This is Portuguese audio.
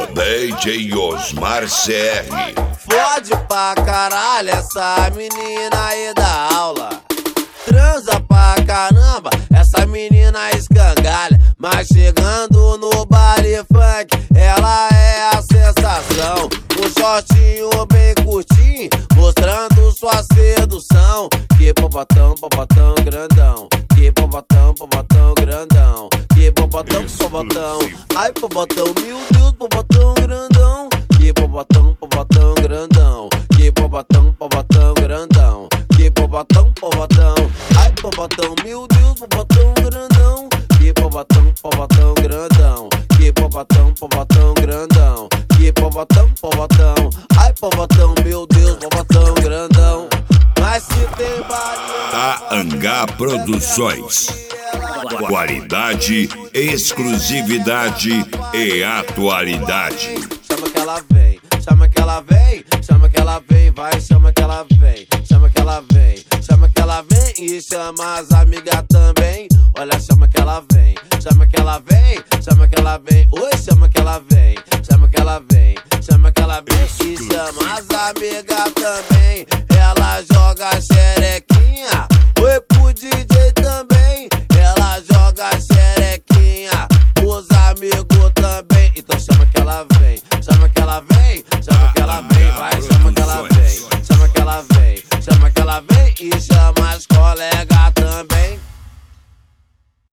DJ Osmar CR. Fode pra caralho essa menina aí da aula. Transa pra caramba, essa menina escangalha. Mas chegando no baile funk, ela é a sensação. Um shortinho bem curtinho, mostrando sua sedução. Que popotão, popotão grandão. Que popotão, popotão grandão. Que popotão, popotão. Ai, popotão, meu Deus, popotão grandão. Que popotão, popotão grandão. Que popotão, popotão grandão. Que popotão, popotão. Ai, popotão, meu Deus, popotão grandão. Que popotão, popotão grandão. Que popotão, popotão grandão. Que popotão, popotão. Ai, popotão, meu Deus, popotão grandão. Mas se tem barulho, Taangá Produções. Qualidade, exclusividade e atualidade. chama que ela vem, chama que ela vem, chama que ela vem, vai, chama que ela vem, chama que ela vem, chama que ela vem e chama as amigas também. Olha, chama que ela vem, chama que ela vem, chama que ela vem, oi, chama que ela vem, chama que ela vem, chama que ela vem e chama as amigas também.